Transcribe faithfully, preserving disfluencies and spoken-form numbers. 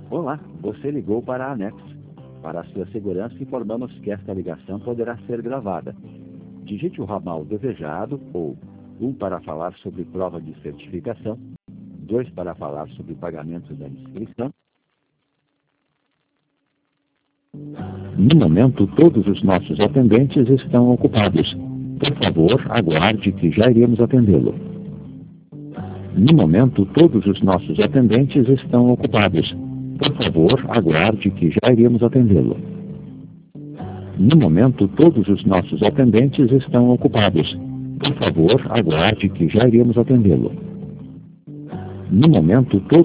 Olá, você ligou para a Anex. Para a sua segurança, informamos que esta ligação poderá ser gravada. Digite o ramal desejado ou um para falar sobre prova de certificação, dois para falar sobre pagamento da inscrição. No momento, todos os nossos atendentes estão ocupados. Por favor, aguarde que já iremos atendê-lo. No momento, todos os nossos atendentes estão ocupados. Por favor, aguarde que já iremos atendê-lo. No momento, todos os nossos atendentes estão ocupados. Por favor, aguarde que já iremos atendê-lo. No momento, todos